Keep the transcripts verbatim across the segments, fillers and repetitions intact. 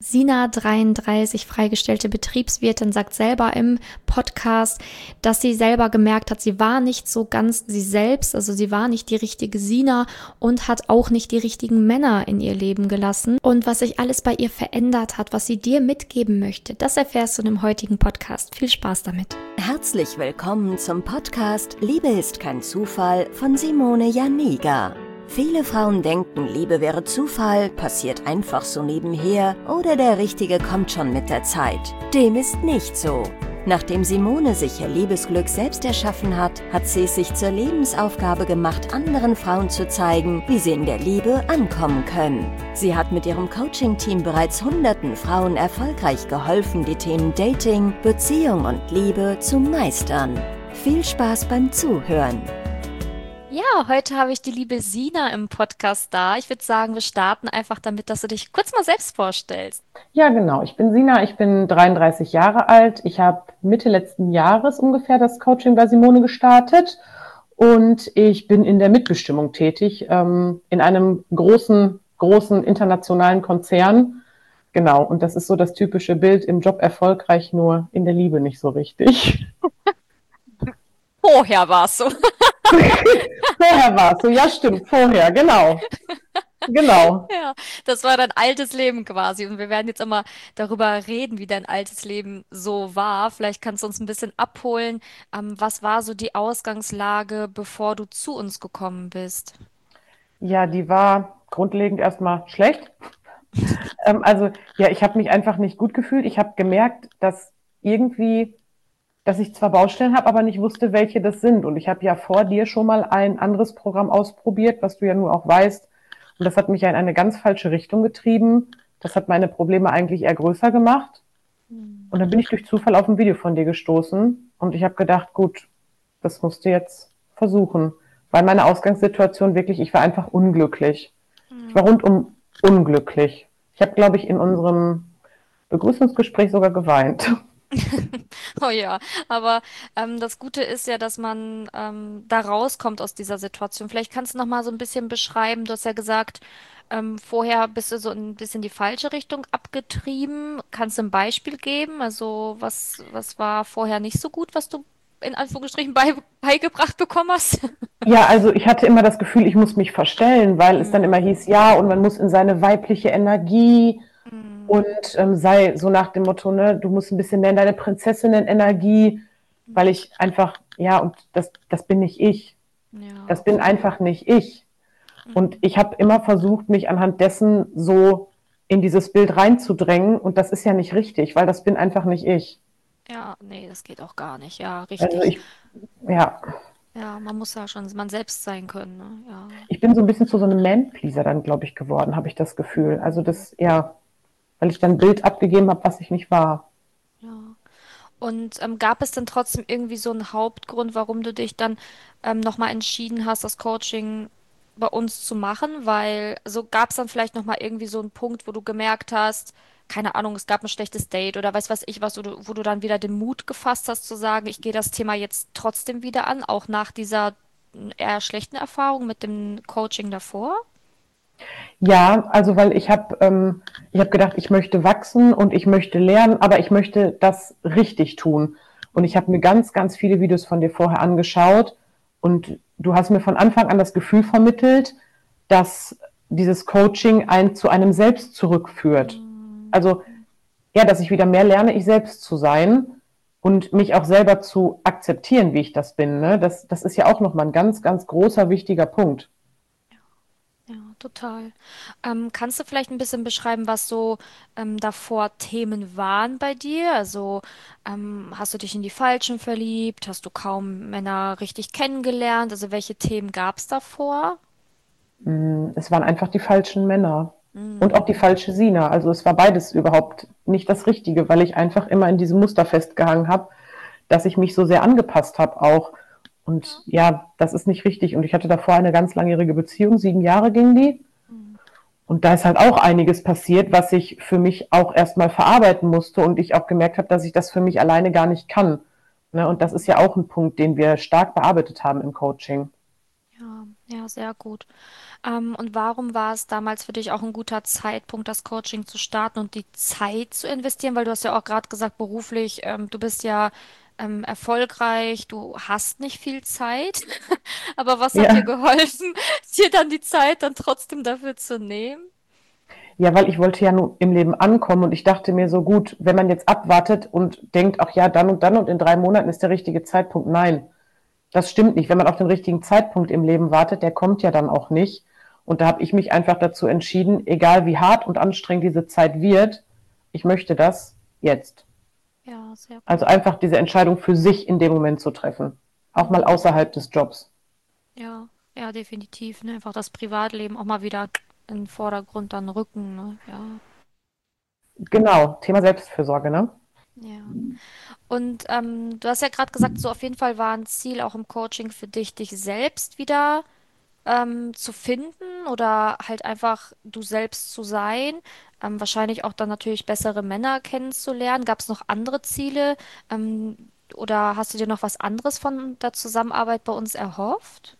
Sina dreiunddreißig, freigestellte Betriebswirtin, sagt selber im Podcast, dass sie selber gemerkt hat, sie war nicht so ganz sie selbst, also sie war nicht die richtige Sina und hat auch nicht die richtigen Männer in ihr Leben gelassen. Und was sich alles bei ihr verändert hat, was sie dir mitgeben möchte, das erfährst du in dem heutigen Podcast. Viel Spaß damit. Herzlich willkommen zum Podcast Liebe ist kein Zufall von Simone Janiga. Viele Frauen denken, Liebe wäre Zufall, passiert einfach so nebenher oder der Richtige kommt schon mit der Zeit. Dem ist nicht so. Nachdem Simone sich ihr Liebesglück selbst erschaffen hat, hat sie es sich zur Lebensaufgabe gemacht, anderen Frauen zu zeigen, wie sie in der Liebe ankommen können. Sie hat mit ihrem Coaching-Team bereits hunderten Frauen erfolgreich geholfen, die Themen Dating, Beziehung und Liebe zu meistern. Viel Spaß beim Zuhören! Ja, heute habe ich die liebe Sina im Podcast da. Ich würde sagen, wir starten einfach damit, dass du dich kurz mal selbst vorstellst. Ja, genau. Ich bin Sina, ich bin dreiunddreißig Jahre alt. Ich habe Mitte letzten Jahres ungefähr das Coaching bei Simone gestartet und ich bin in der Mitbestimmung tätig, ähm, in einem großen, großen internationalen Konzern. Genau, und das ist so das typische Bild, im Job erfolgreich, nur in der Liebe nicht so richtig. Vorher war es so. Vorher war es so, ja stimmt, vorher, genau. Genau. Ja, das war dein altes Leben quasi. Und wir werden jetzt immer darüber reden, wie dein altes Leben so war. Vielleicht kannst du uns ein bisschen abholen. Ähm, was war so die Ausgangslage, bevor du zu uns gekommen bist? Ja, die war grundlegend erstmal schlecht. ähm, also ja, ich habe mich einfach nicht gut gefühlt. Ich habe gemerkt, dass irgendwie, dass ich zwar Baustellen habe, aber nicht wusste, welche das sind. Und ich habe ja vor dir schon mal ein anderes Programm ausprobiert, was du ja nur auch weißt. Und das hat mich ja in eine ganz falsche Richtung getrieben. Das hat meine Probleme eigentlich eher größer gemacht. Und dann bin ich durch Zufall auf ein Video von dir gestoßen. Und ich habe gedacht, gut, das musst du jetzt versuchen. Weil meine Ausgangssituation wirklich, ich war einfach unglücklich. Ich war rundum unglücklich. Ich habe, glaube ich, in unserem Begrüßungsgespräch sogar geweint. Oh ja, aber ähm, das Gute ist ja, dass man ähm, da rauskommt aus dieser Situation. Vielleicht kannst du noch mal so ein bisschen beschreiben. Du hast ja gesagt, ähm, vorher bist du so ein bisschen die falsche Richtung abgetrieben. Kannst du ein Beispiel geben? Also was, was war vorher nicht so gut, was du in Anführungsstrichen bei, beigebracht bekommen hast? Ja, also ich hatte immer das Gefühl, ich muss mich verstellen, weil es dann Mm, immer hieß, ja, und man muss in seine weibliche Energie mm, und ähm, sei so nach dem Motto, ne, du musst ein bisschen mehr in deine Prinzessinnen-Energie, weil ich einfach, ja, und das, das bin nicht ich. ja, Das bin einfach nicht ich. Und mm, ich habe immer versucht, mich anhand dessen so in dieses Bild reinzudrängen und das ist ja nicht richtig, weil das bin einfach nicht ich. ja, nee, das geht auch gar nicht. Ja, Also richtig. ich, ja, Ja, man muss ja schon man selbst sein können, ne? Ja. ich bin so ein bisschen zu so einem Man-Pleaser dann, glaube ich, geworden, habe ich das Gefühl. Also das, ja, weil ich dann ein Bild abgegeben habe, was ich nicht war. Ja. Und ähm, gab es denn trotzdem irgendwie so einen Hauptgrund, warum du dich dann ähm, nochmal entschieden hast, das Coaching bei uns zu machen? Weil, also gab es dann vielleicht nochmal irgendwie so einen Punkt, wo du gemerkt hast, keine Ahnung, es gab ein schlechtes Date oder weiß was ich was, wo du, wo du dann wieder den Mut gefasst hast zu sagen, ich gehe das Thema jetzt trotzdem wieder an, auch nach dieser mm, eher schlechten Erfahrung mit dem Coaching davor? Ja, also weil ich habe ähm, ich habe gedacht, ich möchte wachsen und ich möchte lernen, aber ich möchte das richtig tun. Und ich habe mir ganz, ganz viele Videos von dir vorher angeschaut und du hast mir von Anfang an das Gefühl vermittelt, dass dieses Coaching einen zu einem selbst zurückführt. Mm, Also ja, dass ich wieder mehr lerne, ich selbst zu sein und mich auch selber zu akzeptieren, wie ich das bin. Ne? Das, das ist ja auch nochmal ein ganz, ganz großer, wichtiger Punkt. Ja, total. Ähm, kannst du vielleicht ein bisschen beschreiben, was so ähm, davor Themen waren bei dir? Also ähm, hast du dich in die Falschen verliebt? Hast du kaum Männer richtig kennengelernt? Also welche Themen gab es davor? Mm, Es waren einfach die falschen Männer und auch die Mm, falsche Sina. Also es war beides überhaupt nicht das Richtige, weil ich einfach immer in diesem Muster festgehangen habe, dass ich mich so sehr angepasst habe auch. Und ja, das ist nicht richtig. Und ich hatte davor eine ganz langjährige Beziehung, sieben Jahre ging die. mm, Und da ist halt auch einiges passiert, was ich für mich auch erstmal verarbeiten musste und ich auch gemerkt habe, dass ich das für mich alleine gar nicht kann. Ne? Und das ist ja auch ein Punkt, den wir stark bearbeitet haben im Coaching. ja, ja, sehr gut. Ähm, und warum war es damals für dich auch ein guter Zeitpunkt, das Coaching zu starten und die Zeit zu investieren? Weil du hast ja auch gerade gesagt, beruflich, ähm, du bist ja ähm, erfolgreich, du hast nicht viel Zeit. Aber was hat dir Ja. geholfen, dir dann die Zeit dann trotzdem dafür zu nehmen? Ja, weil ich wollte ja nun im Leben ankommen und ich dachte mir so gut, wenn man jetzt abwartet und denkt, ach ja, dann und dann und in drei Monaten ist der richtige Zeitpunkt. Nein, das stimmt nicht. Wenn man auf den richtigen Zeitpunkt im Leben wartet, der kommt ja dann auch nicht. Und da habe ich mich einfach dazu entschieden, egal wie hart und anstrengend diese Zeit wird, ich möchte das jetzt. Ja, sehr Also gut. einfach diese Entscheidung für sich in dem Moment zu treffen. Auch mal Mhm. außerhalb des Jobs. Ja, ja, definitiv. Ne? Einfach das Privatleben auch mal wieder in den Vordergrund dann rücken. Ne? Ja, Genau, Thema Selbstfürsorge, ne? ja. Und ähm, du hast ja gerade gesagt, so auf jeden Fall war ein Ziel auch im Coaching für dich, dich selbst wieder ähm, zu finden oder halt einfach du selbst zu sein. Ähm, wahrscheinlich auch dann natürlich bessere Männer kennenzulernen. Gab es noch andere Ziele? Ähm, oder hast du dir noch was anderes von der Zusammenarbeit bei uns erhofft?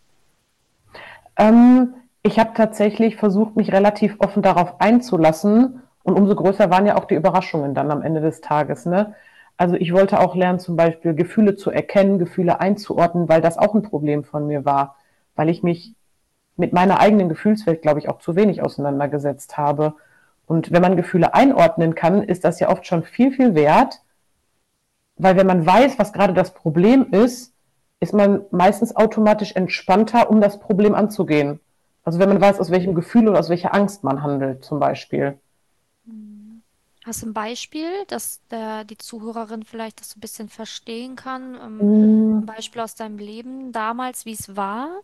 Ähm, ich habe tatsächlich versucht, mich relativ offen darauf einzulassen. Und umso größer waren ja auch die Überraschungen dann am Ende des Tages. Ne? Also ich wollte auch lernen, zum Beispiel Gefühle zu erkennen, Gefühle einzuordnen, weil das auch ein Problem von mir war, weil ich mich mit meiner eigenen Gefühlswelt, glaube ich, auch zu wenig auseinandergesetzt habe. Und wenn man Gefühle einordnen kann, ist das ja oft schon viel, viel wert, weil wenn man weiß, was gerade das Problem ist, ist man meistens automatisch entspannter, um das Problem anzugehen. Also wenn man weiß, aus welchem Gefühl oder aus welcher Angst man handelt, zum Beispiel. Mhm. Hast du ein Beispiel, dass der, die Zuhörerin vielleicht das so ein bisschen verstehen kann? Ähm, ein Mm, Beispiel aus deinem Leben damals, wie es war?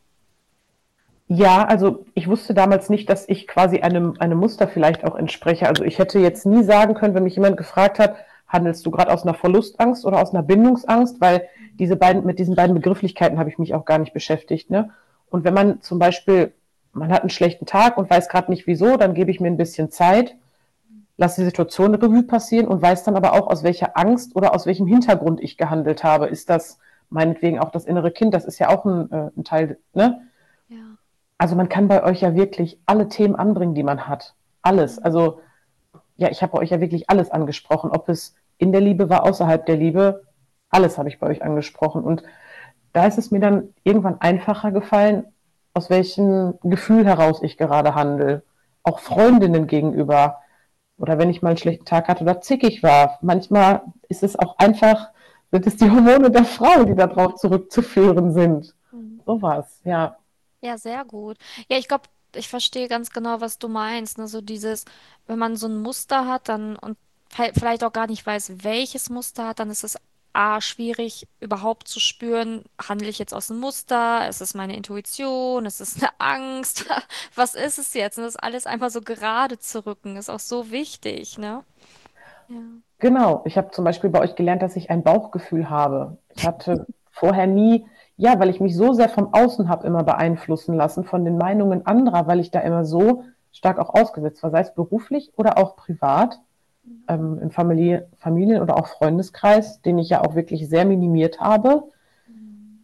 Ja, also ich wusste damals nicht, dass ich quasi einem, einem Muster vielleicht auch entspreche. Also ich hätte jetzt nie sagen können, wenn mich jemand gefragt hat, handelst du gerade aus einer Verlustangst oder aus einer Bindungsangst, weil diese beiden, mit diesen beiden Begrifflichkeiten habe ich mich auch gar nicht beschäftigt. Ne? Und wenn man zum Beispiel, man hat einen schlechten Tag und weiß gerade nicht wieso, dann gebe ich mir ein bisschen Zeit, lasse die Situation Revue passieren und weiß dann aber auch, aus welcher Angst oder aus welchem Hintergrund ich gehandelt habe. Ist das meinetwegen auch das innere Kind? Das ist ja auch ein, äh, ein Teil, ne? Ja. Also man kann bei euch ja wirklich alle Themen anbringen, die man hat. Alles. Mhm. Also ja, ich habe bei euch ja wirklich alles angesprochen. Ob es in der Liebe war, außerhalb der Liebe, alles habe ich bei euch angesprochen. Und da ist es mir dann irgendwann einfacher gefallen, aus welchem Gefühl heraus ich gerade handle. Auch Freundinnen gegenüber. Oder wenn ich mal einen schlechten Tag hatte oder zickig war. Manchmal ist es auch einfach, sind es die Hormone der Frau, die darauf zurückzuführen sind. Mhm. So war's, ja. Ja, sehr gut. Ja, ich glaube, ich verstehe ganz genau, was du meinst. Ne? So dieses, wenn man so ein Muster hat, dann und fe- vielleicht auch gar nicht weiß, welches Muster hat, dann ist es A, schwierig überhaupt zu spüren, handle ich jetzt aus dem Muster? Ist es meine Intuition? Ist es eine Angst? Was ist es jetzt? Und das alles einfach so gerade zu rücken, ist auch so wichtig, ne? Ja. Genau, ich habe zum Beispiel bei euch gelernt, dass ich ein Bauchgefühl habe. Ich hatte vorher nie, ja, weil ich mich so sehr vom Außen habe immer beeinflussen lassen, von den Meinungen anderer, weil ich da immer so stark auch ausgesetzt war, sei es beruflich oder auch privat, ähm, im Familie, Familien- oder auch Freundeskreis, den ich ja auch wirklich sehr minimiert habe, Mhm.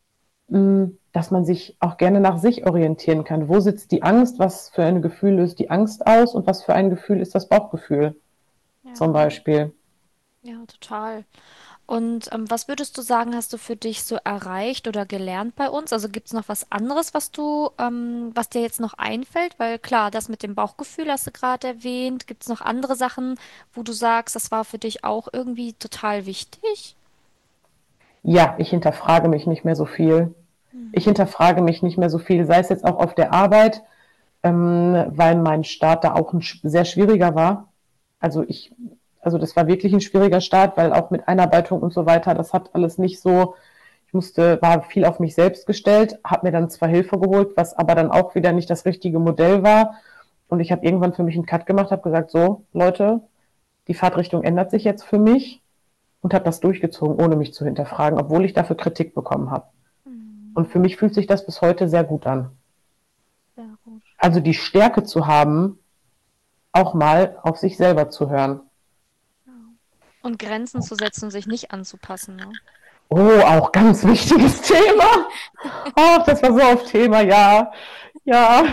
mh, dass man sich auch gerne nach sich orientieren kann. Wo sitzt die Angst? Was für ein Gefühl löst die Angst aus? Und was für ein Gefühl ist das Bauchgefühl zum Ja, Beispiel? ja, total. Und ähm, was würdest du sagen, hast du für dich so erreicht oder gelernt bei uns? Also gibt es noch was anderes, was du, ähm, was dir jetzt noch einfällt? Weil klar, das mit dem Bauchgefühl hast du gerade erwähnt. Gibt es noch andere Sachen, wo du sagst, das war für dich auch irgendwie total wichtig? Ja, ich hinterfrage mich nicht mehr so viel. Ich Mhm. hinterfrage mich nicht mehr so viel, sei es jetzt auch auf der Arbeit, ähm, weil mein Start da auch ein sehr schwieriger war. Also ich, also das war wirklich ein schwieriger Start, weil auch mit Einarbeitung und so weiter, das hat alles nicht so, ich musste, war viel auf mich selbst gestellt, habe mir dann zwar Hilfe geholt, was aber dann auch wieder nicht das richtige Modell war. Und ich habe irgendwann für mich einen Cut gemacht, habe gesagt, so Leute, die Fahrtrichtung ändert sich jetzt für mich und habe das durchgezogen, ohne mich zu hinterfragen, obwohl ich dafür Kritik bekommen habe. Und Mhm. für mich fühlt sich das bis heute sehr gut an. Sehr gut. Also die Stärke zu haben, auch mal auf sich selber zu hören. Ja. Und Grenzen zu setzen und sich nicht anzupassen, ne? Oh, auch ganz wichtiges Thema. Oh, das war so auf Thema, ja. Ja,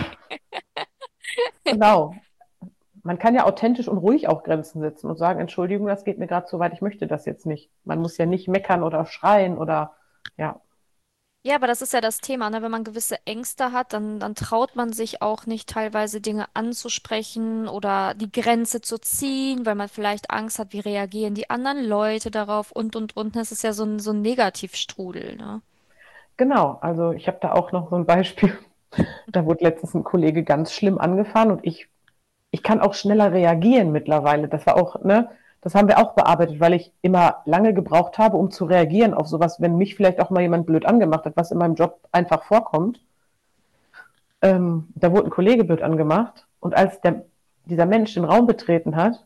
genau. Man kann ja authentisch und ruhig auch Grenzen setzen und sagen, Entschuldigung, das geht mir gerade zu weit, ich möchte das jetzt nicht. Man muss ja nicht meckern oder schreien oder ja, Ja, aber das ist ja das Thema, ne? Wenn man gewisse Ängste hat, dann, dann traut man sich auch nicht teilweise Dinge anzusprechen oder die Grenze zu ziehen, weil man vielleicht Angst hat, wie reagieren die anderen Leute darauf und und und. Das ist ja so ein, so ein Negativstrudel, ne? genau. Also ich habe da auch noch so ein Beispiel. Da wurde letztens ein Kollege ganz schlimm angefahren und ich, ich kann auch schneller reagieren mittlerweile. Das war auch, ne, das haben wir auch bearbeitet, weil ich immer lange gebraucht habe, um zu reagieren auf sowas, wenn mich vielleicht auch mal jemand blöd angemacht hat, was in meinem Job einfach vorkommt. Ähm, da wurde ein Kollege blöd angemacht und als der, dieser Mensch den Raum betreten hat,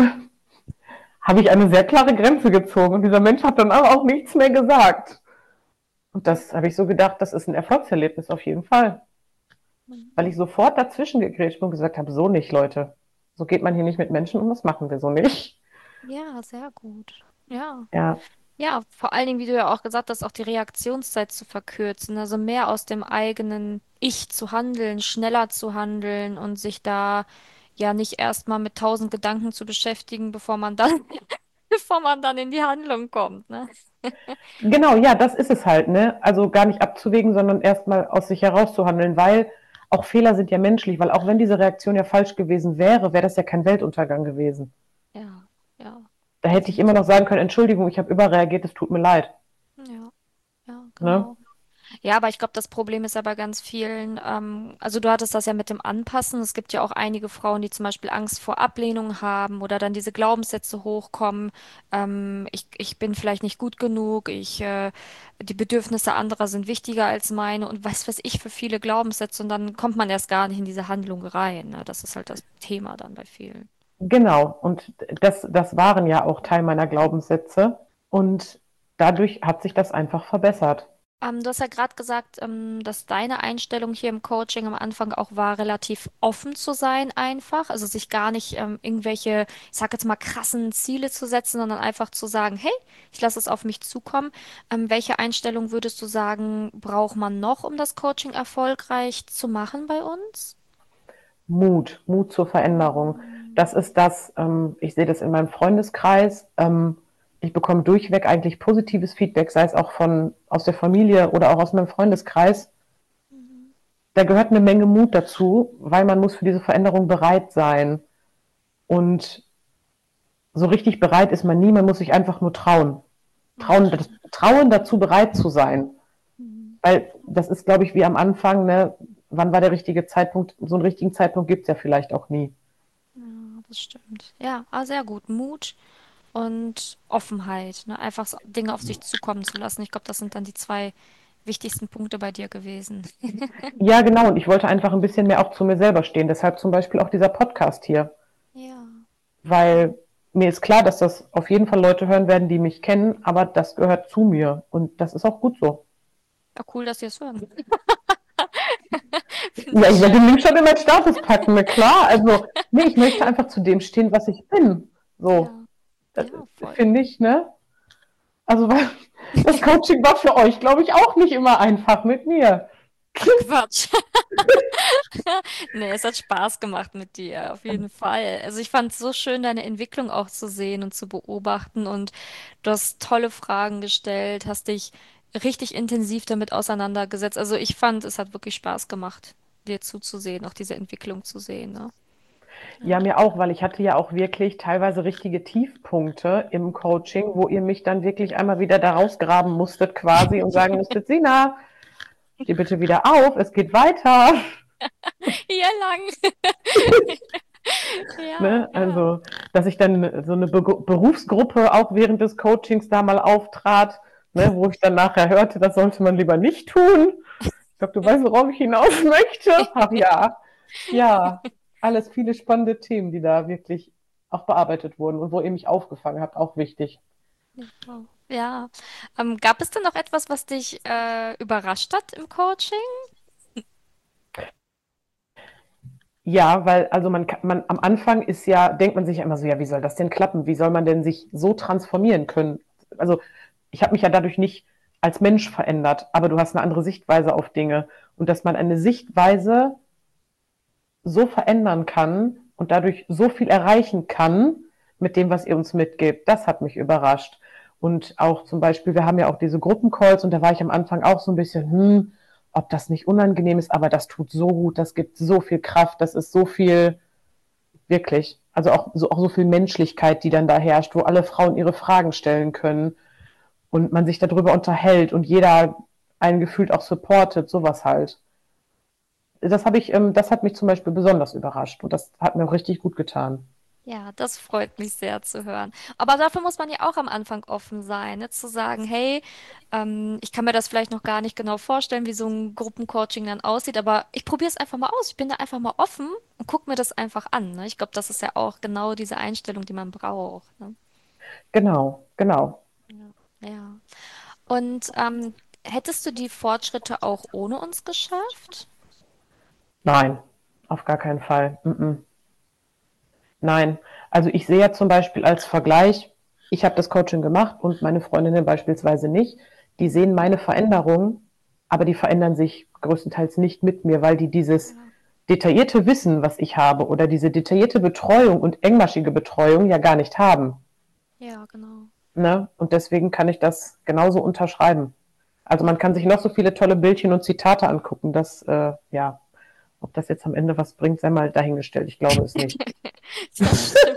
habe ich eine sehr klare Grenze gezogen und dieser Mensch hat dann aber auch nichts mehr gesagt. Und das habe ich so gedacht, das ist ein Erfolgserlebnis auf jeden Fall. Weil ich sofort dazwischen gegrätscht bin und gesagt habe, so nicht, Leute. So geht man hier nicht mit Menschen um, das machen wir so nicht. Ja, sehr gut. Ja. Ja, Ja, vor allen Dingen, wie du ja auch gesagt hast, auch die Reaktionszeit zu verkürzen, also mehr aus dem eigenen Ich zu handeln, schneller zu handeln und sich da ja nicht erstmal mit tausend Gedanken zu beschäftigen, bevor man dann, bevor man dann in die Handlung kommt, ne? genau, ja, das ist es halt, ne? Also gar nicht abzuwägen, sondern erstmal aus sich herauszuhandeln, weil auch Fehler sind ja menschlich, weil auch wenn diese Reaktion ja falsch gewesen wäre, wäre das ja kein Weltuntergang gewesen. Ja, ja, Da hätte ich immer noch definitiv. sagen können, Entschuldigung, ich habe überreagiert, es tut mir leid. Ja, ja, Ne? genau. Ja, aber ich glaube, das Problem ist ja bei ganz vielen, ähm, also du hattest das ja mit dem Anpassen. Es gibt ja auch einige Frauen, die zum Beispiel Angst vor Ablehnung haben oder dann diese Glaubenssätze hochkommen. Ähm, ich, ich bin vielleicht nicht gut genug, ich, äh, die Bedürfnisse anderer sind wichtiger als meine und was weiß ich für viele Glaubenssätze und dann kommt man erst gar nicht in diese Handlung rein. Ne? Das ist halt das Thema dann bei vielen. Genau, und das, das waren ja auch Teil meiner Glaubenssätze und dadurch hat sich das einfach verbessert. Ähm, du hast ja gerade gesagt, ähm, dass deine Einstellung hier im Coaching am Anfang auch war, relativ offen zu sein, einfach. Also sich gar nicht ähm, irgendwelche, ich sag jetzt mal, krassen Ziele zu setzen, sondern einfach zu sagen, hey, ich lasse es auf mich zukommen. Ähm, welche Einstellung würdest du sagen, braucht man noch, um das Coaching erfolgreich zu machen bei uns? Mut, Mut zur Veränderung. Das ist das, ähm, ich sehe das in meinem Freundeskreis. Ähm, ich bekomme durchweg eigentlich positives Feedback, sei es auch von aus der Familie oder auch aus meinem Freundeskreis. Mhm. Da gehört eine Menge Mut dazu, weil man muss für diese Veränderung bereit sein. Und so richtig bereit ist man nie, man muss sich einfach nur trauen. Ja, Trauen, das das, stimmt. trauen dazu bereit zu sein. Mhm. Weil das ist, glaube ich, wie am Anfang, ne? Wann war der richtige Zeitpunkt? So einen richtigen Zeitpunkt gibt es ja vielleicht auch nie. Ja, das stimmt. Ja, ah, sehr gut. Mut und Offenheit, ne? Einfach so Dinge auf sich zukommen zu lassen. Ich glaube, das sind dann die zwei wichtigsten Punkte bei dir gewesen. Ja, genau. Und ich wollte einfach ein bisschen mehr auch zu mir selber stehen. Deshalb zum Beispiel auch dieser Podcast hier. Ja, ja. Weil mir ist klar, dass das auf jeden Fall Leute hören werden, die mich kennen, aber das gehört zu mir. Und das ist auch gut so. Ja, cool, dass ihr es hören. Finde Ja, ich ich werde schön. den Link schon in meinen Status packen, na klar. Also, nee, ich möchte einfach zu dem stehen, was ich bin. So, Ja, das ja, voll. finde ich, ne? Also, weil das Coaching war für euch, glaube ich, auch nicht immer einfach mit mir. Ach, Quatsch. Nee, es hat Spaß gemacht mit dir, auf jeden Fall. Also ich fand es so schön, deine Entwicklung auch zu sehen und zu beobachten und du hast tolle Fragen gestellt, hast dich richtig intensiv damit auseinandergesetzt. Also ich fand, es hat wirklich Spaß gemacht, dir zuzusehen, auch diese Entwicklung zu sehen, ne? Ja, Ja. mir auch, weil ich hatte ja auch wirklich teilweise richtige Tiefpunkte im Coaching, wo ihr mich dann wirklich einmal wieder da rausgraben musstet quasi und sagen musstet, Sina, steh bitte wieder auf, es geht weiter. Ja, lang. Ja, Ne? ja. Also, dass ich dann so eine Be Berufsgruppe auch während des Coachings da mal auftrat, ne, wo ich dann nachher hörte, das sollte man lieber nicht tun. Ich glaube, du weißt, worauf ich hinaus möchte. Ach ja, ja, alles viele spannende Themen, die da wirklich auch bearbeitet wurden und wo ihr mich aufgefangen habt, auch wichtig. Ja. Ja. Ähm, gab es denn noch etwas, was dich äh, überrascht hat im Coaching? Ja, weil also man, kann- man am Anfang ist ja, denkt man sich ja immer so, ja, wie soll das denn klappen? Wie soll man denn sich so transformieren können? Also ich habe mich ja dadurch nicht als Mensch verändert, aber du hast eine andere Sichtweise auf Dinge. Und dass man eine Sichtweise so verändern kann und dadurch so viel erreichen kann mit dem, was ihr uns mitgebt, das hat mich überrascht. Und auch zum Beispiel, wir haben ja auch diese Gruppencalls und da war ich am Anfang auch so ein bisschen, hm, ob das nicht unangenehm ist, aber das tut so gut, das gibt so viel Kraft, das ist so viel, wirklich, also auch so, auch so viel Menschlichkeit, die dann da herrscht, wo alle Frauen ihre Fragen stellen können und man sich darüber unterhält und jeder einen gefühlt auch supportet, sowas halt. Das habe ich, ähm, das hat mich zum Beispiel besonders überrascht und das hat mir auch richtig gut getan. Ja, das freut mich sehr zu hören. Aber dafür muss man ja auch am Anfang offen sein, ne? Zu sagen, hey, ähm, ich kann mir das vielleicht noch gar nicht genau vorstellen, wie so ein Gruppencoaching dann aussieht, aber ich probiere es einfach mal aus. Ich bin da einfach mal offen und gucke mir das einfach an, ne? Ich glaube, das ist ja auch genau diese Einstellung, die man braucht, ne? Genau, genau. Ja. Ja. Und ähm, hättest du die Fortschritte auch ohne uns geschafft? Nein, auf gar keinen Fall. Mm-mm. Nein, also ich sehe ja zum Beispiel als Vergleich, ich habe das Coaching gemacht und meine Freundinnen beispielsweise nicht. Die sehen meine Veränderungen, aber die verändern sich größtenteils nicht mit mir, weil die dieses Ja, detaillierte Wissen, was ich habe, oder diese detaillierte Betreuung und engmaschige Betreuung ja gar nicht haben. ja, genau. Ne? Und deswegen kann ich das genauso unterschreiben. Also man kann sich noch so viele tolle Bildchen und Zitate angucken, dass, äh, ja, ob das jetzt am Ende was bringt, sei mal dahingestellt. Ich glaube es nicht. Das stimmt.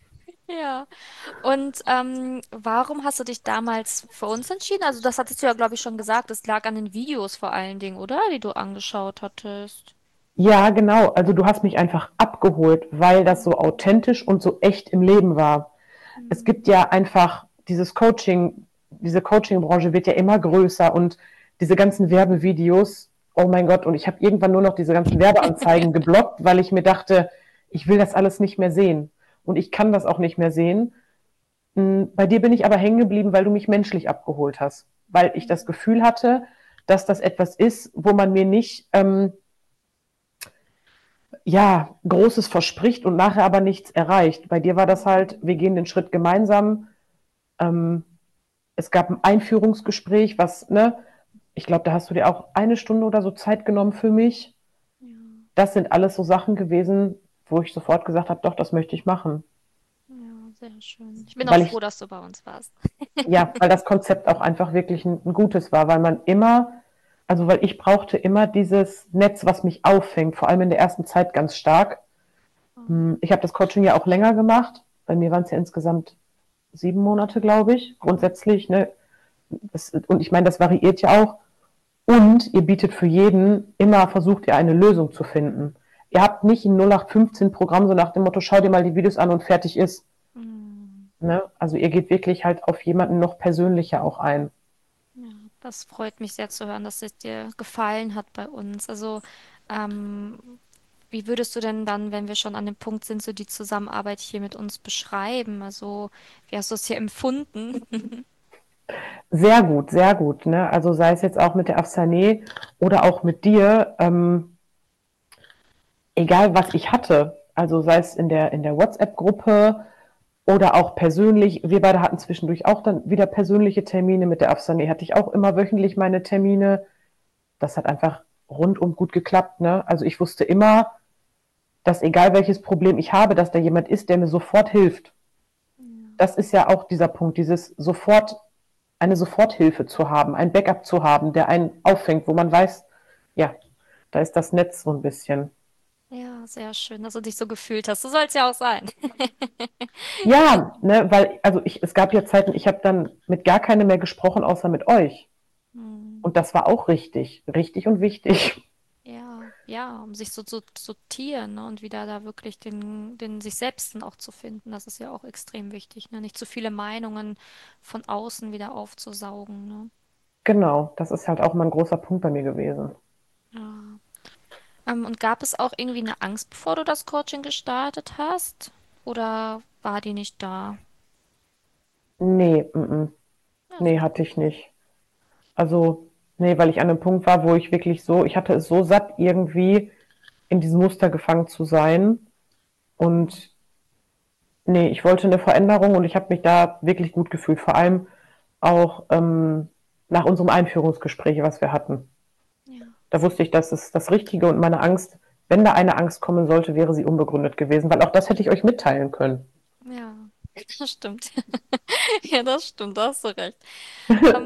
Ja. Und ähm, warum hast du dich damals für uns entschieden? Also das hattest du ja, glaube ich, schon gesagt. Es lag an den Videos vor allen Dingen, oder? Die du angeschaut hattest. Ja, genau. Also du hast mich einfach abgeholt, weil das so authentisch und so echt im Leben war. Es Mhm. gibt ja einfach dieses Coaching, diese Coaching-Branche wird ja immer größer und diese ganzen Werbevideos, oh mein Gott, und ich habe irgendwann nur noch diese ganzen Werbeanzeigen geblockt, weil ich mir dachte, ich will das alles nicht mehr sehen und ich kann das auch nicht mehr sehen. Mm, Bei dir bin ich aber hängen geblieben, weil du mich menschlich abgeholt hast, weil ich das Gefühl hatte, dass das etwas ist, wo man mir nicht ähm, ja, Großes verspricht und nachher aber nichts erreicht. Bei dir war das halt, wir gehen den Schritt gemeinsam. Ähm, Es gab ein Einführungsgespräch, was, ne, ich glaube, da hast du dir auch eine Stunde oder so Zeit genommen für mich. Ja, Das sind alles so Sachen gewesen, wo ich sofort gesagt habe, doch, das möchte ich machen. ja, sehr schön. Ich bin auch Weil froh, ich, dass du bei uns warst. ja, weil das Konzept auch einfach wirklich ein, ein gutes war, weil man immer, also weil ich brauchte immer dieses Netz, was mich auffängt, vor allem in der ersten Zeit ganz stark. Hm, Ich habe das Coaching ja auch länger gemacht. Bei mir waren es ja insgesamt sieben Monate, glaube ich, grundsätzlich. Ne? Das, und ich meine, das variiert ja auch. Und ihr bietet für jeden immer, versucht ihr eine Lösung zu finden. Ihr habt nicht ein null acht fünfzehn Programm so nach dem Motto, schau dir mal die Videos an und fertig ist. Mm, Ne? Also ihr geht wirklich halt auf jemanden noch persönlicher auch ein. ja, das freut mich sehr zu hören, dass es dir gefallen hat bei uns. Also, ähm, wie würdest du denn dann, wenn wir schon an dem Punkt sind, so die Zusammenarbeit hier mit uns beschreiben? Also, wie hast du es hier empfunden? Sehr gut, sehr gut. Ne? Also sei es jetzt auch mit der Afsané oder auch mit dir, ähm, egal was ich hatte, also sei es in der, in der WhatsApp-Gruppe oder auch persönlich. Wir beide hatten zwischendurch auch dann wieder persönliche Termine. Mit der Afsané hatte ich auch immer wöchentlich meine Termine. Das hat einfach rundum gut geklappt. Ne? Also ich wusste immer, dass egal welches Problem ich habe, dass da jemand ist, der mir sofort hilft. Das ist ja auch dieser Punkt, dieses sofort, eine Soforthilfe zu haben, ein Backup zu haben, der einen auffängt, wo man weiß, ja, da ist das Netz so ein bisschen. Ja, sehr schön, dass du dich so gefühlt hast. So soll es ja auch sein. Ja, ne, weil, also ich, es gab ja Zeiten, ich habe dann mit gar keinem mehr gesprochen, außer mit euch. Hm. Und das war auch richtig, richtig und wichtig. Ja, ja, um sich so zu sortieren, ne, und wieder da wirklich den, den sich selbst dann auch zu finden. Das ist ja auch extrem wichtig, ne? Nicht zu viele Meinungen von außen wieder aufzusaugen, ne? Genau, das ist halt auch mal ein großer Punkt bei mir gewesen. Ja. Ähm, und gab es auch irgendwie eine Angst, bevor du das Coaching gestartet hast? Oder war die nicht da? Nee, mm, mm, Ja, nee, super. hatte ich nicht. Also, nee, weil ich an einem Punkt war, wo ich wirklich so, ich hatte es so satt, irgendwie in diesem Muster gefangen zu sein. Und nee, ich wollte eine Veränderung und ich habe mich da wirklich gut gefühlt. Vor allem auch ähm, nach unserem Einführungsgespräch, was wir hatten. Ja. Da wusste ich, das ist das Richtige und meine Angst, wenn da eine Angst kommen sollte, wäre sie unbegründet gewesen, weil auch das hätte ich euch mitteilen können. Ja, das stimmt. Ja, das stimmt, da hast du recht. Ähm,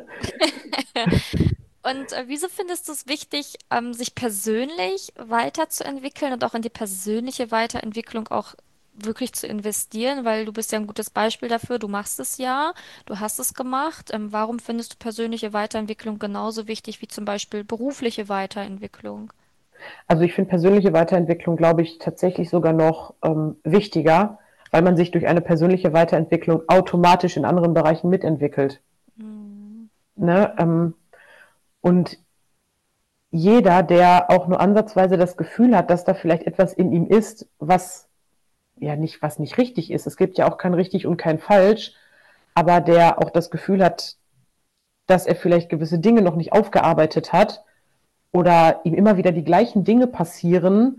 Und äh, wieso findest du es wichtig, ähm, sich persönlich weiterzuentwickeln und auch in die persönliche Weiterentwicklung auch wirklich zu investieren? Weil du bist ja ein gutes Beispiel dafür. Du machst es ja, du hast es gemacht. Ähm, warum findest du persönliche Weiterentwicklung genauso wichtig wie zum Beispiel berufliche Weiterentwicklung? Also ich finde persönliche Weiterentwicklung, glaube ich, tatsächlich sogar noch ähm, wichtiger, weil man sich durch eine persönliche Weiterentwicklung automatisch in anderen Bereichen mitentwickelt. Hm. Ne? Ähm, und jeder, der auch nur ansatzweise das Gefühl hat, dass da vielleicht etwas in ihm ist, was ja nicht, was nicht richtig ist. Es gibt ja auch kein richtig und kein falsch, aber der auch das Gefühl hat, dass er vielleicht gewisse Dinge noch nicht aufgearbeitet hat oder ihm immer wieder die gleichen Dinge passieren,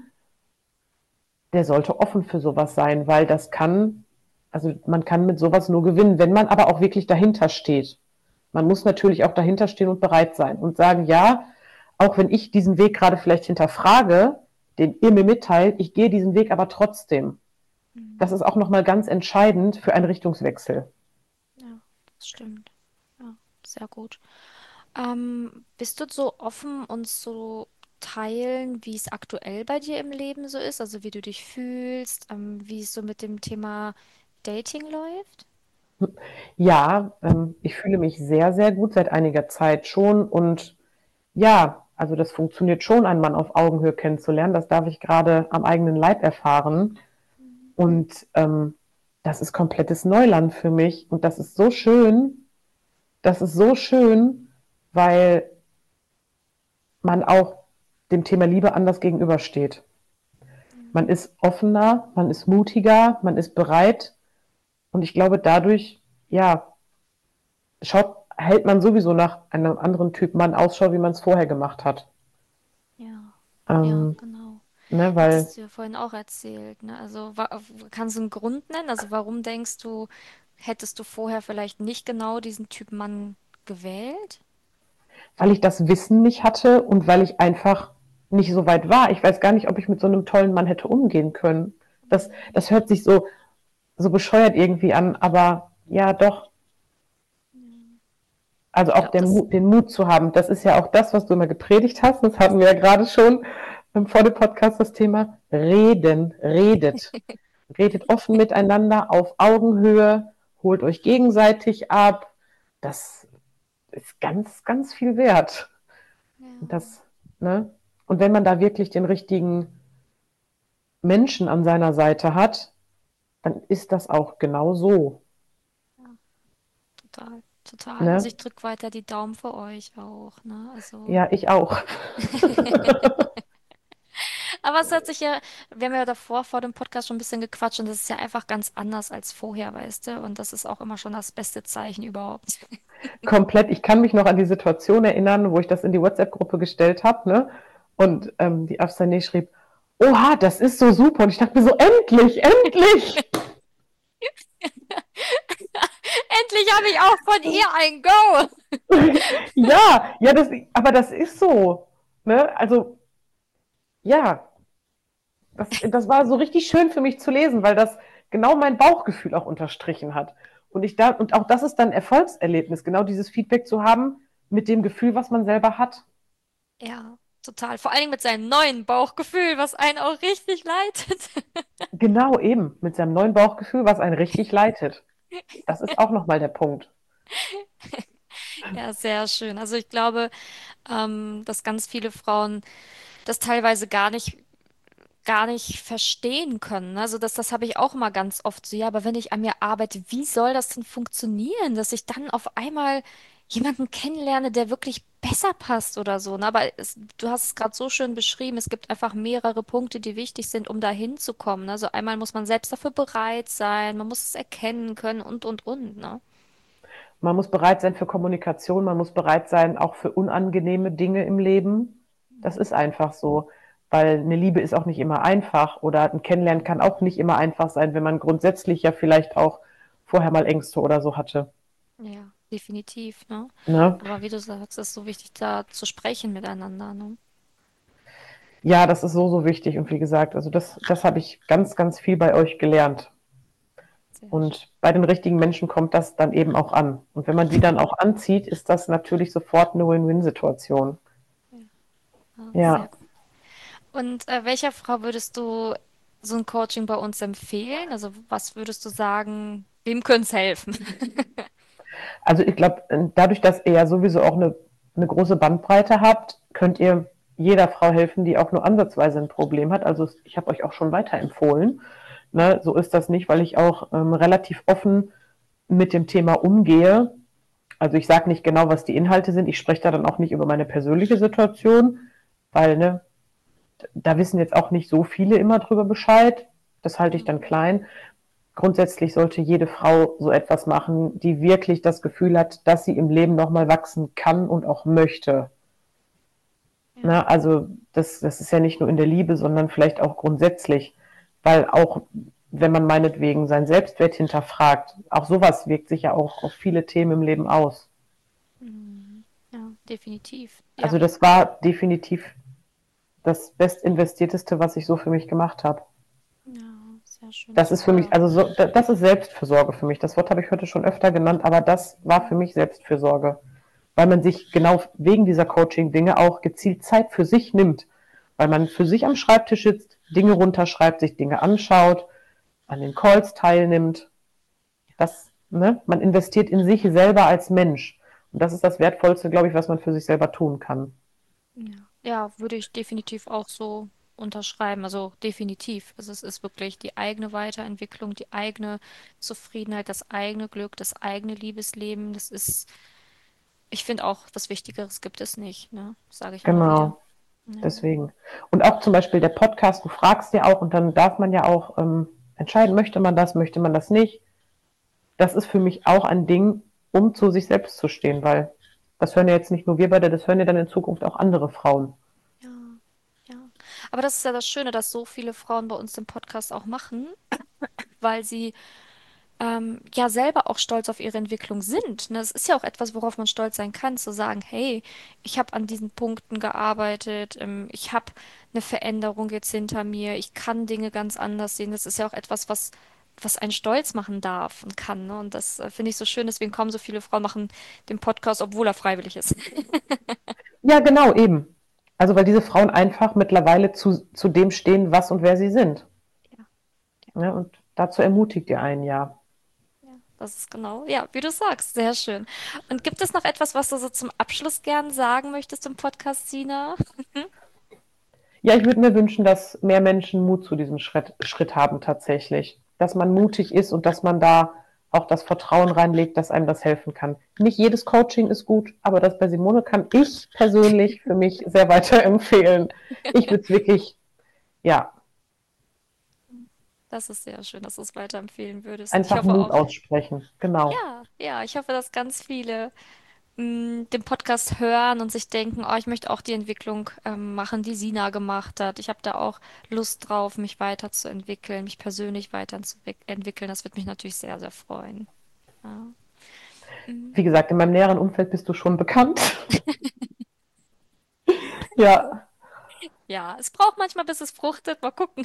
der sollte offen für sowas sein, weil das kann, also man kann mit sowas nur gewinnen, wenn man aber auch wirklich dahinter steht. Man muss natürlich auch dahinter stehen und bereit sein und sagen, ja, auch wenn ich diesen Weg gerade vielleicht hinterfrage, den ihr mir mitteilt, ich gehe diesen Weg aber trotzdem. Das ist auch nochmal ganz entscheidend für einen Richtungswechsel. Ja, das stimmt. Ja, sehr gut. Ähm, bist du so offen, uns zu teilen, wie es aktuell bei dir im Leben so ist? Also wie du dich fühlst, ähm, wie es so mit dem Thema Dating läuft? Ja, ähm, ich fühle mich sehr, sehr gut seit einiger Zeit schon und ja, also das funktioniert schon, einen Mann auf Augenhöhe kennenzulernen. Das darf ich gerade am eigenen Leib erfahren. Und ähm, das ist komplettes Neuland für mich. Und das ist so schön. Das ist so schön, weil man auch dem Thema Liebe anders gegenübersteht. Man ist offener, man ist mutiger, man ist bereit. Und ich glaube, dadurch, ja, schaut, hält man sowieso nach einem anderen Typ Mann Ausschau, wie man es vorher gemacht hat. Ja, ja, Ähm, genau. ne, weil, Hattest du ja vorhin auch erzählt, ne? Also wa kannst du einen Grund nennen? Also warum denkst du, hättest du vorher vielleicht nicht genau diesen Typ Mann gewählt? weil ich das Wissen nicht hatte und weil ich einfach nicht so weit war. Ich weiß gar nicht, ob ich mit so einem tollen Mann hätte umgehen können. Das, das hört sich so, so bescheuert irgendwie an, aber ja, doch. Also Ich auch glaube, der das, Mut, den Mut zu haben. Das ist ja auch das, was du immer gepredigt hast. Das hatten wir ja gerade schon vor dem Podcast, das Thema Reden. Redet. Redet offen miteinander auf Augenhöhe, holt euch gegenseitig ab. Das ist ganz, ganz viel wert. ja, Und das, ne? Und wenn man da wirklich den richtigen Menschen an seiner Seite hat, dann ist das auch genau so. ja, total, total. Also Ne? ich drücke weiter die Daumen für euch auch, ne? Also. Ja, ich auch. Aber es hat sich ja, wir haben ja davor vor dem Podcast schon ein bisschen gequatscht und das ist ja einfach ganz anders als vorher, weißt du? Und das ist auch immer schon das beste Zeichen überhaupt. Komplett. Ich kann mich noch an die Situation erinnern, wo ich das in die WhatsApp-Gruppe gestellt habe, ne? Und ähm, die Afsaneh schrieb, oha, das ist so super. Und ich dachte mir so, endlich, endlich. Endlich habe ich auch von ihr ein Go. Ja, ja, das, aber das ist so. Ne? Also, ja, das, das war so richtig schön für mich zu lesen, weil das genau mein Bauchgefühl auch unterstrichen hat. Und ich da, und auch das ist dann Erfolgserlebnis, genau dieses Feedback zu haben mit dem Gefühl, was man selber hat. Ja, total. Vor allem mit seinem neuen Bauchgefühl, was einen auch richtig leitet. Genau eben, mit seinem neuen Bauchgefühl, was einen richtig leitet. Das ist auch nochmal der Punkt. Ja, sehr schön. Also ich glaube, ähm, dass ganz viele Frauen das teilweise gar nicht gar nicht verstehen können. Also das, das habe ich auch immer ganz oft so, ja, aber wenn ich an mir arbeite, wie soll das denn funktionieren, dass ich dann auf einmal jemanden kennenlerne, der wirklich besser passt oder so. Ne? Aber es, du hast es gerade so schön beschrieben, es gibt einfach mehrere Punkte, die wichtig sind, um da hinzukommen. Ne? Also einmal muss man selbst dafür bereit sein, man muss es erkennen können und, und, und. Ne? Man muss bereit sein für Kommunikation, man muss bereit sein auch für unangenehme Dinge im Leben. Das ist einfach so, weil eine Liebe ist auch nicht immer einfach oder ein Kennenlernen kann auch nicht immer einfach sein, wenn man grundsätzlich ja vielleicht auch vorher mal Ängste oder so hatte. Ja, definitiv, ne? Ne? Aber wie du sagst, ist so wichtig, da zu sprechen miteinander, ne? Ja, das ist so, so wichtig. Und wie gesagt, also das, das habe ich ganz, ganz viel bei euch gelernt. Sehr schön. Und bei den richtigen Menschen kommt das dann eben auch an. Und wenn man die dann auch anzieht, ist das natürlich sofort eine Win-Win-Situation. Ja, ja, sehr Ja, gut. Und äh, welcher Frau würdest du so ein Coaching bei uns empfehlen? Also was würdest du sagen, wem könnte es helfen? also ich glaube, dadurch, dass ihr ja sowieso auch eine, eine große Bandbreite habt, könnt ihr jeder Frau helfen, die auch nur ansatzweise ein Problem hat. Also ich habe euch auch schon weiterempfohlen. Ne? So ist das nicht, weil ich auch ähm, relativ offen mit dem Thema umgehe. Also ich sage nicht genau, was die Inhalte sind. Ich spreche da dann auch nicht über meine persönliche Situation, weil ne, da wissen jetzt auch nicht so viele immer drüber Bescheid. Das halte ich dann klein. Grundsätzlich sollte jede Frau so etwas machen, die wirklich das Gefühl hat, dass sie im Leben nochmal wachsen kann und auch möchte. Ja. Na, also das, das ist ja nicht nur in der Liebe, sondern vielleicht auch grundsätzlich, weil auch wenn man meinetwegen seinen Selbstwert hinterfragt, auch sowas wirkt sich ja auch auf viele Themen im Leben aus. Mhm. Ja, definitiv. Also Ja. das war definitiv das bestinvestierteste, was ich so für mich gemacht habe. Ja, sehr schön, Das ist für mich, super. also so, das ist Selbstfürsorge für mich. Das Wort habe ich heute schon öfter genannt, aber das war für mich Selbstfürsorge, weil man sich genau wegen dieser Coaching-Dinge auch gezielt Zeit für sich nimmt, weil man für sich am Schreibtisch sitzt, Dinge runterschreibt, sich Dinge anschaut, an den Calls teilnimmt. Das, ne, man investiert in sich selber als Mensch. Und das ist das Wertvollste, glaube ich, was man für sich selber tun kann. Ja. Ja, würde ich definitiv auch so unterschreiben. Also definitiv. Also es ist wirklich die eigene Weiterentwicklung, die eigene Zufriedenheit, das eigene Glück, das eigene Liebesleben. Das ist, ich finde auch, was Wichtigeres gibt es nicht, ne? Sage ich immer wieder. Genau, Ja. deswegen. Und auch zum Beispiel der Podcast, du fragst ja auch und dann darf man ja auch ähm, entscheiden, möchte man das, möchte man das nicht. Das ist für mich auch ein Ding, um zu sich selbst zu stehen, weil das hören ja jetzt nicht nur wir beide, das hören ja dann in Zukunft auch andere Frauen. Ja, ja. Aber das ist ja das Schöne, dass so viele Frauen bei uns den Podcast auch machen, weil sie ähm, ja selber auch stolz auf ihre Entwicklung sind. Ne? Es ist ja auch etwas, worauf man stolz sein kann, zu sagen, hey, ich habe an diesen Punkten gearbeitet, ähm, ich habe eine Veränderung jetzt hinter mir, ich kann Dinge ganz anders sehen. Das ist ja auch etwas, was, was einen stolz machen darf und kann. Ne? Und das äh, finde ich so schön, deswegen kommen so viele Frauen machen den Podcast, obwohl er freiwillig ist. Ja, genau, eben. Also weil diese Frauen einfach mittlerweile zu, zu dem stehen, was und wer sie sind. Ja, ja. Ja, und dazu ermutigt ihr einen ja. Ja, das ist genau, ja, wie du sagst, sehr schön. Und gibt es noch etwas, was du so zum Abschluss gern sagen möchtest im Podcast, Sina? Ja, ich würde mir wünschen, dass mehr Menschen Mut zu diesem Schritt, Schritt haben tatsächlich. Dass man mutig ist und dass man da auch das Vertrauen reinlegt, dass einem das helfen kann. Nicht jedes Coaching ist gut, aber das bei Simone kann ich persönlich für mich sehr weiterempfehlen. Ich würde es wirklich, ja, Das ist sehr schön, dass du es weiterempfehlen würdest. Und ich einfach hoffe Mut auch, aussprechen. Genau. ja, ja, ich hoffe, dass ganz viele mh, den Podcast hören und sich denken, oh, ich möchte auch die Entwicklung ähm, machen, die Sina gemacht hat. Ich habe da auch Lust drauf, mich weiterzuentwickeln, mich persönlich weiterzuentwickeln. Das wird mich natürlich sehr, sehr freuen. Ja. Mhm. Wie gesagt, in meinem näheren Umfeld bist du schon bekannt. Ja, Ja, es braucht manchmal, bis es fruchtet. Mal gucken.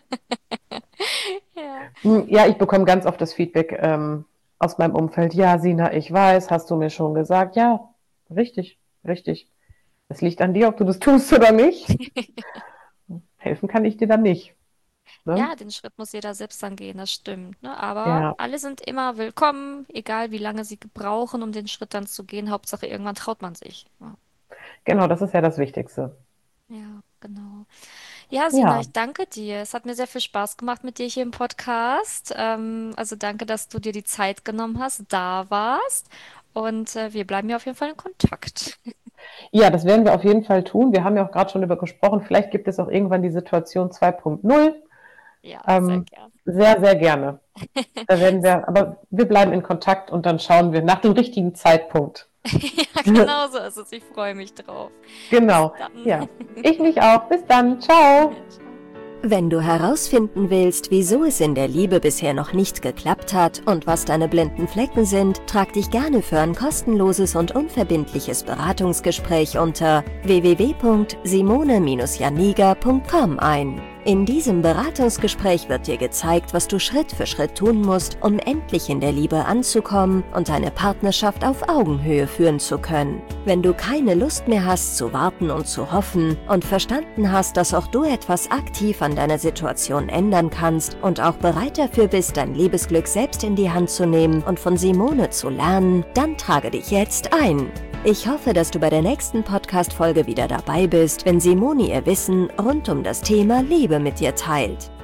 Ja. Hm, ja, ich bekomme ganz oft das Feedback ähm, aus meinem Umfeld. Ja, Sina, ich weiß, hast du mir schon gesagt. Ja, richtig, richtig. Es liegt an dir, ob du das tust oder nicht. Helfen kann ich dir dann nicht. Ne? Ja, den Schritt muss jeder selbst dann gehen, das stimmt, ne? Aber Ja, alle sind immer willkommen, egal wie lange sie brauchen, um den Schritt dann zu gehen. Hauptsache, irgendwann traut man sich. Ja, genau, das ist ja das Wichtigste. ja, genau. Ja, Sina, Ja, ich danke dir. Es hat mir sehr viel Spaß gemacht mit dir hier im Podcast. Ähm, also danke, dass du dir die Zeit genommen hast, da warst. Und äh, wir bleiben ja auf jeden Fall in Kontakt. ja, das werden wir auf jeden Fall tun. Wir haben ja auch gerade schon darüber gesprochen. Vielleicht gibt es auch irgendwann die Situation zwei Punkt null. Ja, sehr Ähm, gern. sehr, sehr gerne. Da werden wir, aber wir bleiben in Kontakt und dann schauen wir nach dem richtigen Zeitpunkt. Ja, genau so ist es. Ich freue mich drauf. Bis Genau. dann. Ja, ich mich auch. Bis dann. Ciao. Ciao. Wenn du herausfinden willst, wieso es in der Liebe bisher noch nicht geklappt hat und was deine blinden Flecken sind, trag dich gerne für ein kostenloses und unverbindliches Beratungsgespräch unter w w w punkt simone janiga punkt com ein. In diesem Beratungsgespräch wird dir gezeigt, was du Schritt für Schritt tun musst, um endlich in der Liebe anzukommen und deine Partnerschaft auf Augenhöhe führen zu können. Wenn du keine Lust mehr hast zu warten und zu hoffen und verstanden hast, dass auch du etwas aktiv an deiner Situation ändern kannst und auch bereit dafür bist, dein Liebesglück selbst in die Hand zu nehmen und von Simone zu lernen, dann trage dich jetzt ein. Ich hoffe, dass du bei der nächsten Podcast-Folge wieder dabei bist, wenn Simone ihr Wissen rund um das Thema Liebe mit dir teilt.